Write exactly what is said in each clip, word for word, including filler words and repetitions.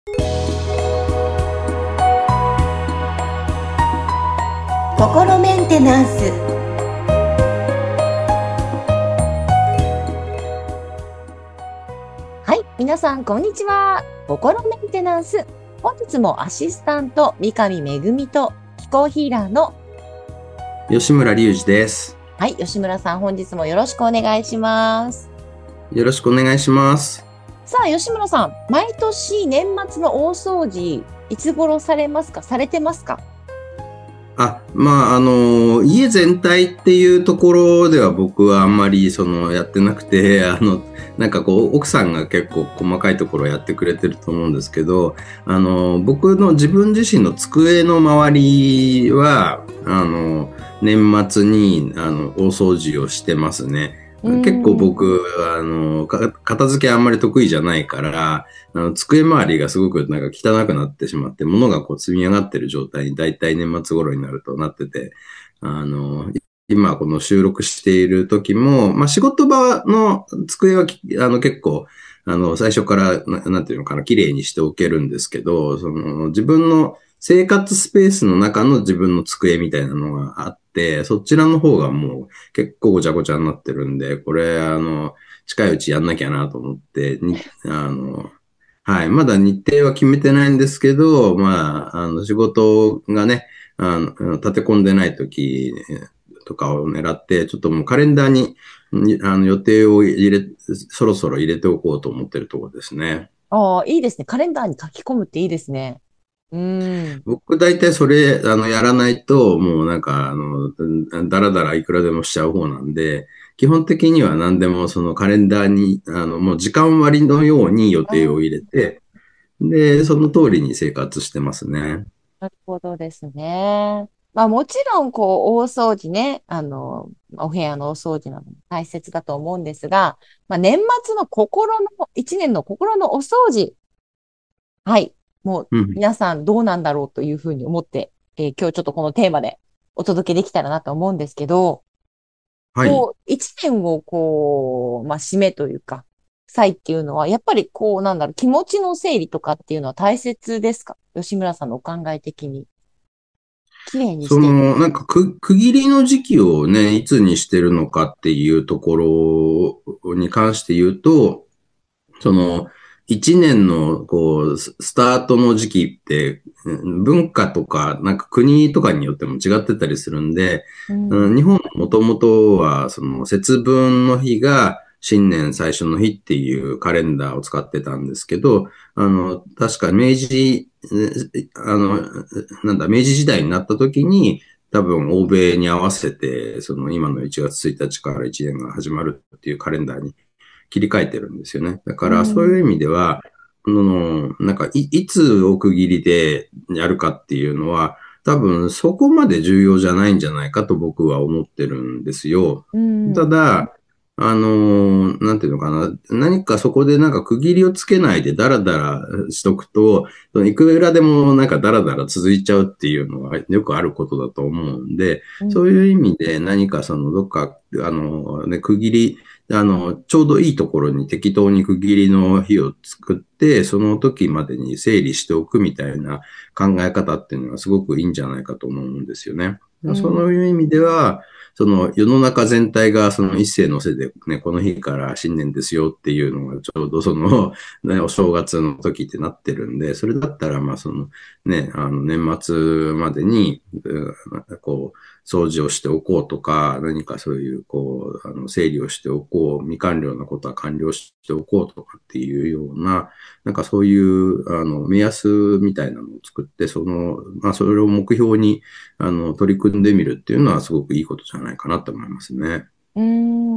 心メンテナンス。はい、皆さんこんにちは。心メンテナンス。本日もアシスタント三上恵と気候ヒーラーの吉村隆二です。 はい、吉村さん、本日もよろしくお願いします。 よろしくお願いします。 さあ、吉村さん、毎年年末の大掃除、いつ頃されますか？されてますか？ あ、まあ、あの、家全体っていうところでは僕はあんまりそのやってなくて、あの、なんかこう、奥さんが結構細かいところをやってくれてると思うんですけど、あの、僕の自分自身の机の周りは、あの、年末に、あの、大掃除をしてますね。 うー結構ん。 僕、あの、か片付けあんまり得意じゃないから、あの、机周りがすごくなんか汚くなってしまって、物がこう積み上がってる状態に大体年末頃になるとなってて、あの、今この収録している時も、まあ、仕事場の机はきあの結構、あの、最初からな、なんていうのかな、綺麗にしておけるんですけど、その自分の生活スペースの中の自分の机みたいなのがあって、そちらの方がもう結構ごちゃごちゃになってるんで、これ、あの、近いうちやんなきゃなと思って、に、あの、はい。まだ日程は決めてないんですけど、まあ、あの、仕事がね、あの、立て込んでない時とかを狙って、ちょっともうカレンダーに、にあの、予定を入れ、そろそろ入れておこうと思ってるところですね。 ああ、いいですね。カレンダーに書き込むっていいですね。うーん。 僕大体それ、あの、やらないと、もうなんか、あの、だらだらいくらでもしちゃう方なんで、基本的には何でもそのカレンダーに、あの、もう時間割のように予定を入れて、で、その通りに生活してますね。 なるほどですね。まあもちろん、こう、大掃除ね、あの、お部屋のお掃除なども大切だと思うんですが、まあ年末の心の、一年の心のお掃除。はい。もううん。 皆さんどうなんだろうというふうに思って、えー今日ちょっとこのテーマでお届けできたらなと思うんですけど、 はい。 こう、一年をこう、まあ締めというか、際っていうのは、やっぱりこう、なんだろう、気持ちの整理とかっていうのは大切ですか？吉村さんのお考え的に。綺麗にしていく。 その、なんか区、区切りの時期をね、いつにしてるのかっていうところに関して言うと、その、一年の、こう、ススタートの時期って、うん文化とか、なんか国とかによっても違ってたりするんで、 うん。 うん日本もともとは、その、節分の日が新年最初の日っていうカレンダーを使ってたんですけど、あの、確か明治、えあの、なんだ、明治時代になった時に、多分欧米に合わせて、その今のいちがつついたちからいちねんが始まるっていうカレンダーに切り替えてるんですよね。だうからそういう意味ん。 では、あの、なんかい、いつを区切りでやるかっていうのは、多分そこまで重要じゃないんじゃないかと僕は思ってるんですよ。 うん。 ただ、あの、なんていうのかな。何かそこでなんか区切りをつけないでダラダラしとくと、いくらでもなんかダラダラ続いちゃうっていうのはよくあることだと思うんで、 うん。 そういう意味で何かそのどっか、あの、ね、区切り、あの、ちょうどいいところに適当に区切りの日を作って、その時までに整理しておくみたいな考え方っていうのはすごくいいんじゃないかと思うんですよね。 うん。 そういう意味では、その世の中全体がその一斉のせいでね、この日から新年ですよっていうのがちょうどその、ね、お正月の時ってなってるんで、それだったらまあそのね、あの年末までに、こう、掃除をしておこうとか、何かそういう、こう、あの整理をしておこう、未完了なことは完了しておこうとかっていうような、なんかそういう、あの、目安みたいなのを作って、その、まあ、それを目標に、あの、取り組んでみるっていうのはすごくいいことじゃないかなと思いますね。 うん。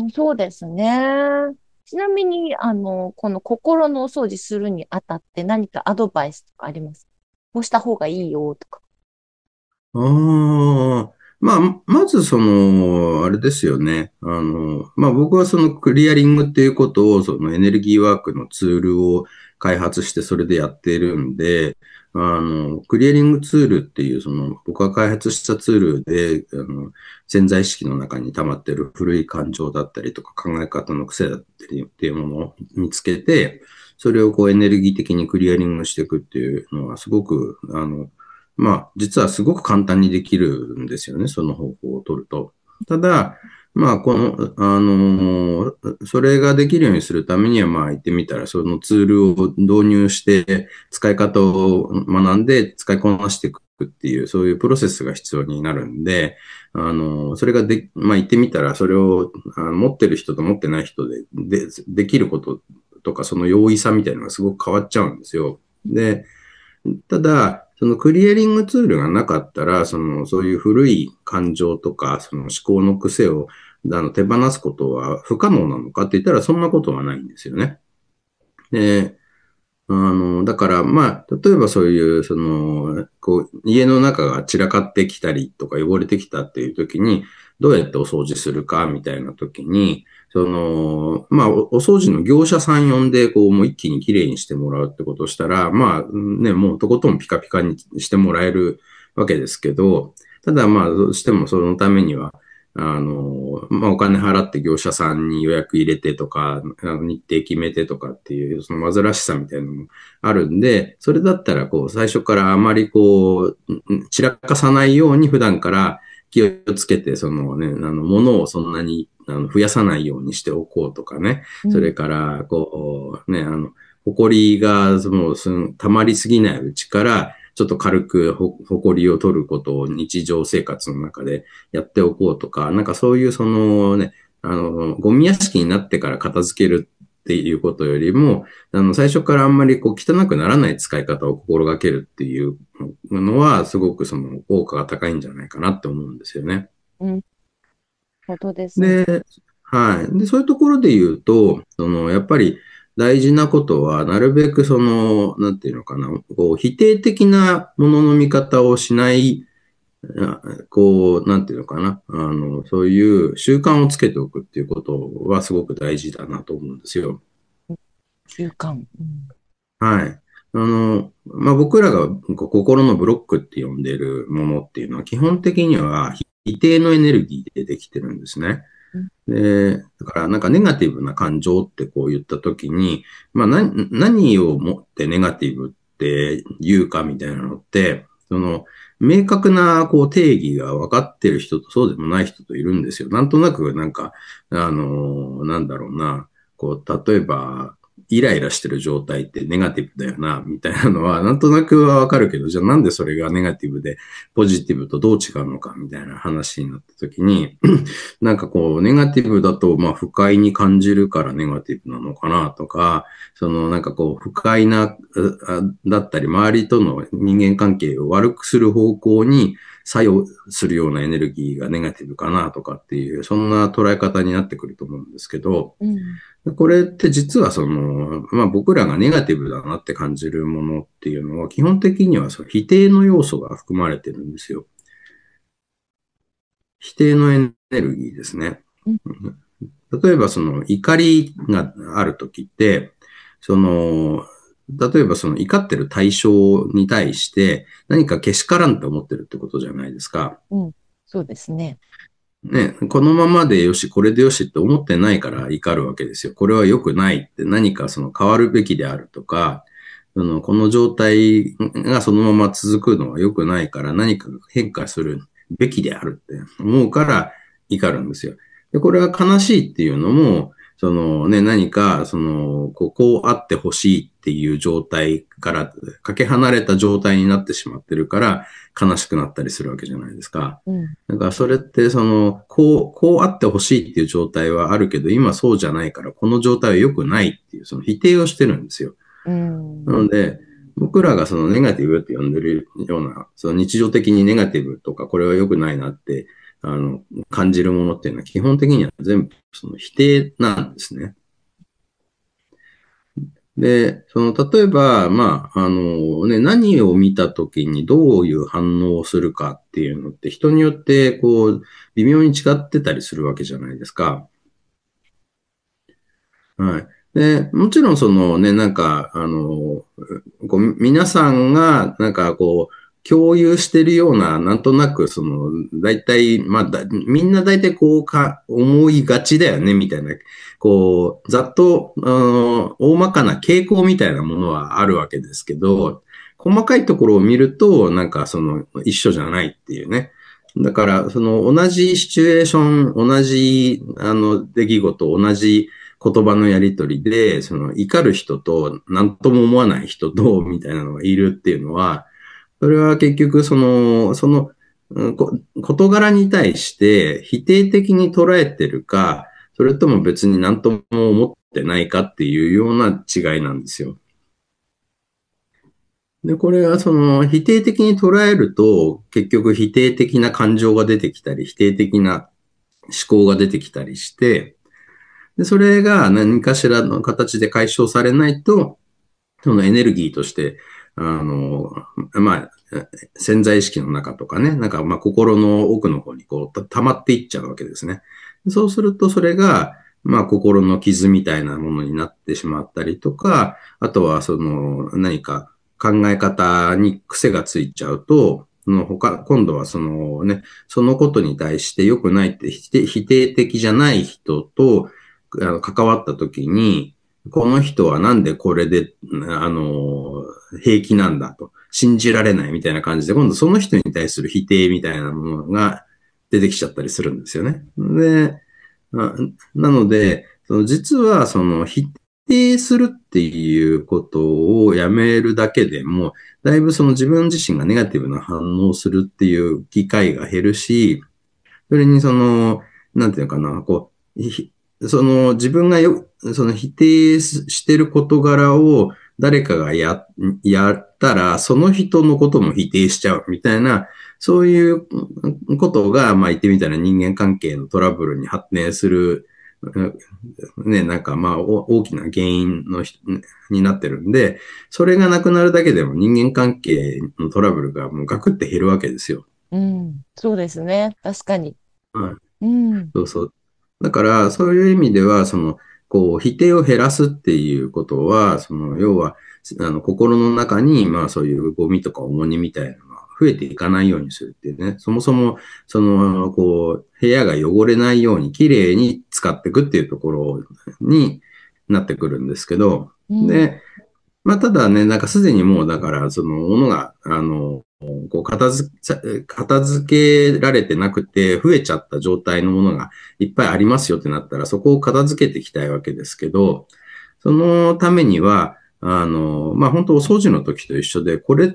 そうですね。ちなみに、あの、この心のお掃除するにあたって何かアドバイスとかあります？こうした方がいいよとか。 ああ、まあ、まずその、あれですよね。あの、まあ僕はそのクリアリングっていうことを、そのエネルギーワークのツールを開発してそれでやっているんで、あの、クリアリングツールっていう、その、僕が開発したツールで、あの、潜在意識の中に溜まっている古い感情だったりとか考え方の癖だったりっていうものを見つけて、 それをこうエネルギー的にクリアリングしていくっていうのはすごく、あの、まあ、実はすごく簡単にできるんですよね、その方法を取ると。ただ、まあ、この、あのーそれができるようにするためには、まあ、言ってみたら、そのツールを導入して、使い方を学んで、使いこなしていくっていう、そういうプロセスが必要になるんで、あのーそれがで、まあ、言ってみたら、それをあの持ってる人と持ってない人で、で、できることとか、その容易さみたいなのがすごく変わっちゃうんですよ。で、ただ、そのクリエリングツールがなかったら、その、そういう古い感情とか、その思考の癖を、あの、手放すことは不可能なのかって言ったら、そんなことはないんですよね。で、あの、だから、まあ、例えばそういう、その、こう、家の中が散らかってきたりとか汚れてきたっていう時に、どうやってお掃除するかみたいな時に、その、まあ、おお掃除の業者さん呼んで、こう、もう一気に綺麗にしてもらうってことをしたら、まあ、ね、もうとことんピカピカにしてもらえるわけですけど、ただまあ、どうしてもそのためには、あの、まあ、お金払って業者さんに予約入れてとか、あの日程決めてとかっていう、その煩わしさみたいなのもあるんで、それだったら、こう、最初からあまりこう、散らかさないように普段から気をつけて、そのね、あの、物をそんなにあの増やさないようにしておこうとかね。それうん。 から、こう、ね、あの、埃が、その、その溜まりすぎないうちから、ちょっと軽くほ、埃を取ることを日常生活の中でやっておこうとか、なんかそういうそのね、あの、ゴミ屋敷になってから片付けるっていうことよりも、あの、最初からあんまりこう汚くならない使い方を心がけるっていうのは、すごくその効果が高いんじゃないかなって思うんですよね。 うん。本当ですね。 で、はい。で、そういうところで言うと、その、やっぱり大事なことは、なるべくその、なんていうのかな、こう、否定的なものの見方をしない、あこう、なんていうのかな、あの、そういう習慣をつけておくっていうことはすごく大事だなと思うんですよ。 習慣。うん。 はい。あの、まあ、僕らがこう心のブロックって呼んでいるものっていうのは基本的には否定のエネルギーでできてるんですね。 うん。 で、だからなんかネガティブな感情ってこう言ったときに、まあ何、何をもってネガティブって言うかみたいなのって、その、明確なこう定義が分かってる人とそうでもない人といるんですよ。なんとなくなんか、あの、なんだろうな、こう、例えば、イライラしてる状態ってネガティブだよな、みたいなのは、なんとなくはわかるけど、じゃあなんでそれがネガティブで、ポジティブとどう違うのか、みたいな話になった時に、なんかこう、ネガティブだと、まあ、不快に感じるからネガティブなのかなとか、その、なんかこう、不快な、だったり、周りとの人間関係を悪くする方向に作用するようなエネルギーがネガティブかなとかっていう、そんな捉え方になってくると思うんですけど、 うん。 これって実はその、まあ僕らがネガティブだなって感じるものっていうのは、基本的にはその否定の要素が含まれてるんですよ。否定のエネルギーですね。 うん。 例えばその怒りがあるときって、その、例えばその怒ってる対象に対して何かけしからんと思ってるってことじゃないですか。 うん。そうですね。 ね、このままでよし、これでよしって思ってないから怒るわけですよ。これは良くないって何かその変わるべきであるとか、そのこの状態がそのまま続くのは良くないから何か変化するべきであるって思うから怒るんですよ。で、これは悲しいっていうのも、そのね、何か、その、こう、こうあってほしいっていう状態からかけ離れた状態になってしまってるから悲しくなったりするわけじゃないですか。 うん。 だからそれってその、こう、こうあってほしいっていう状態はあるけど、今そうじゃないから、この状態は良くないっていう、その否定をしてるんですよ。 うん。 なので、僕らがそのネガティブって呼んでるような、その日常的にネガティブとか、これは良くないなって、あの、感じるものっていうのは基本的には全部その否定なんですね。で、その、例えば、まあ、あのね、何を見たときにどういう反応をするかっていうのって人によって、こう、微妙に違ってたりするわけじゃないですか。はい。で、もちろんそのね、なんか、あの、こう、皆さんが、なんかこう、 共有してるような、なんとなく、その、大体、まあだ、みんな大体こうか、思いがちだよね、みたいな、こう、ざっと、あの、大まかな傾向みたいなものはあるわけですけど、細かいところを見ると、なんかその、一緒じゃないっていうね。だから、その、同じシチュエーション、同じ、あの、出来事、同じ言葉のやりとりで、その、怒る人と、なんとも思わない人と、みたいなのがいるっていうのは、それは結局、その、その、うんこ事柄に対して否定的に捉えてるか、それとも別に何とも思ってないかっていうような違いなんですよ。で、これはその否定的に捉えると、結局否定的な感情が出てきたり、否定的な思考が出てきたりして、で、それが何かしらの形で解消されないと、そのエネルギーとして、あの、まあ、潜在意識の中とかね、なんかまあ心の奥の方にこう溜まっていっちゃうわけですね。そうするとそれが、まあ心の傷みたいなものになってしまったりとか、あとはその何か考え方に癖がついちゃうと、の他、今度はそのね、そのことに対して良くないって否定否定的じゃない人とあの関わった時に、この人はなんでこれで、あの、平気なんだと、信じられないみたいな感じで、今度その人に対する否定みたいなものが出てきちゃったりするんですよね。で、ななので、その実はその否定するっていうことをやめるだけでも、だいぶその自分自身がネガティブな反応をするっていう機会が減るし、それにその、なんていうのかな、こう、その自分がよ、その否定してる事柄を誰かがや、やったら、その人のことも否定しちゃうみたいな、そういうことが、まあ言ってみたら人間関係のトラブルに発展する、ね、なんかまあ大きな原因のになってるんで、それがなくなるだけでも人間関係のトラブルがもうガクって減るわけですよ。 うん、そうですね。確かに。 はい。 うん、 そうそう。だから、そういう意味では、その、こう、否定を減らすっていうことは、その、要は、あの、心の中に、まあ、そういうゴミとか重荷みたいなのが増えていかないようにするっていうね。そもそも、その、こう、部屋が汚れないように、きれいに使っていくっていうところになってくるんですけど、 うん、 で、まあ、ただね、なんかすでにもう、だから、その、ものが、あの、こう片付け、片付けられてなくて、増えちゃった状態のものがいっぱいありますよってなったら、そこを片付けていきたいわけですけど、そのためには、あの、まあ、本当お掃除の時と一緒で、これって、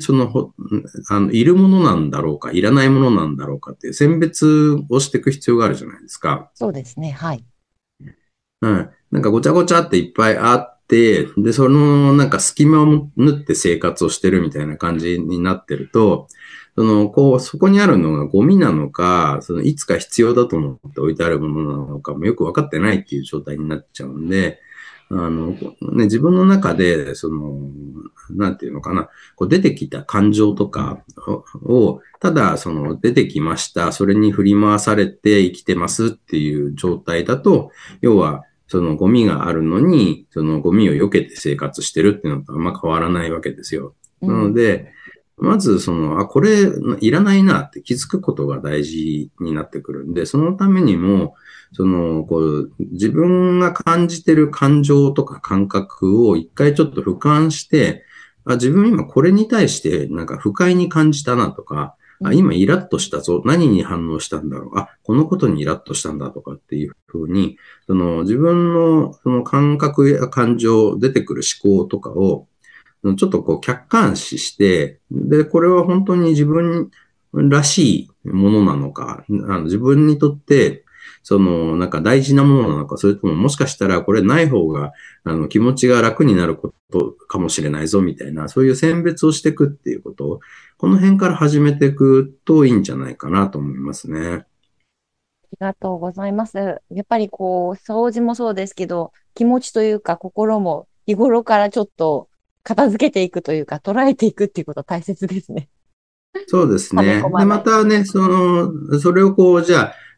その、ほあの、いるものなんだろうか、いらないものなんだろうかっていう選別をしていく必要があるじゃないですか。 そうですね。はい。 うん。なんかごちゃごちゃっていっぱいあって、で、そのなんか隙間を縫って生活をしてるみたいな感じになってると、その、こう、そこにあるのがゴミなのか、その、いつか必要だと思って置いてあるものなのかもよくわかってないっていう状態になっちゃうんで、あの、ね、自分の中で、その、なんていうのかな、こう出てきた感情とかを、ただ、その、出てきました、それに振り回されて生きてますっていう状態だと、要は、そのゴミがあるのに、そのゴミを避けて生活してるっていうのとあんま変わらないわけですよ。なのうん、 で、まずその、あ、これいらないなって気づくことが大事になってくるんで、そのためにも、その、こう、自分が感じてる感情とか感覚を一回ちょっと俯瞰して、あ、自分今これに対してなんか不快に感じたなとか、あ、 うん、 今イラッとしたぞ。何に反応したんだろう。あ、このことにイラッとしたんだとかっていうふうに、その自分のその感覚や感情、出てくる思考とかを、ちょっとこう客観視して、で、これは本当に自分らしいものなのか、あの自分にとって、その、なんか大事なものなのか、それとももしかしたらこれない方が、あの、気持ちが楽になることかもしれないぞ、みたいな、そういう選別をしていくっていうことを、この辺から始めていくといいんじゃないかなと思いますね。 ありがとうございます。やっぱりこう、掃除もそうですけど、気持ちというか心も日頃からちょっと片付けていくというか、捉えていくっていうことは大切ですね。 そうです溜めね。で、 込まない。 またね、その、それをこう、じゃあ、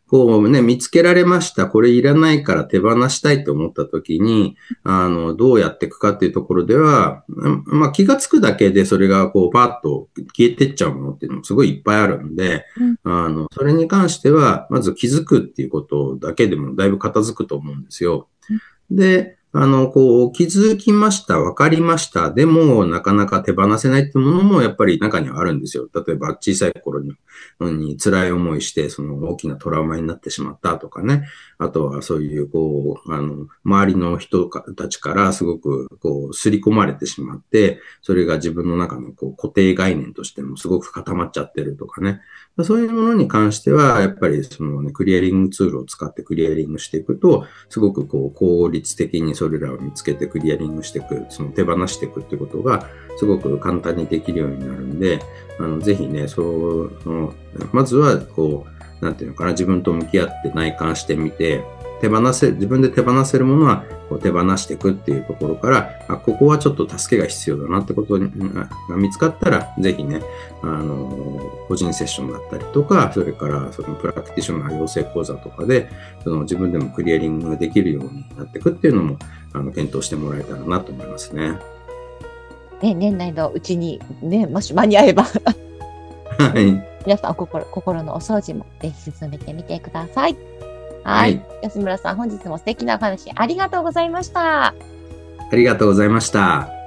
こうね、見つけられました。これいらないから手放したいと思った時に、あの、どうやっていくかっていうところでは、まあ気がつくだけでそれがこうパッと消えてっちゃうものっていうのもすごいいっぱいあるんで、 うん、 あの、それに関しては、まず気づくっていうことだけでもだいぶ片付くと思うんですよ。 うん、 で、あの、こう、気づきました、わかりました、でも、なかなか手放せないっていうものも、やっぱり中にはあるんですよ。例えば、小さい頃に、に辛い思いして、その大きなトラウマになってしまったとかね。あとは、そういう、こう、あの、周りの人たちからすごく、こう、刷り込まれてしまって、それが自分の中の、こう、固定概念としてもすごく固まっちゃってるとかね。そういうものに関しては、やっぱりそのね、クリアリングツールを使ってクリアリングしていくと、すごくこう、効率的にそれらを見つけてクリアリングしていく、その手放していくってことが、すごく簡単にできるようになるんで、あの、ぜひね、そう、そのまずは、こう、なんていうのかな、自分と向き合って内観してみて、手放せ、自分で手放せるものはこう手放していくっていうところから、あ、ここはちょっと助けが必要だなってことが見つかったら、ぜひね、あの、個人セッションだったりとか、それからそのプラクティショナー養成講座とかで、その自分でもクリアリングができるようになっていくっていうのも、あの、検討してもらえたらなと思いますね。 ね、年内のうちにね、もし間に合えばはい。 皆さんお心、心のお掃除もぜひ進めてみてください。は。 はいい。 安村さん、本日も素敵なお話ありがとうございました。 ありがとうございました。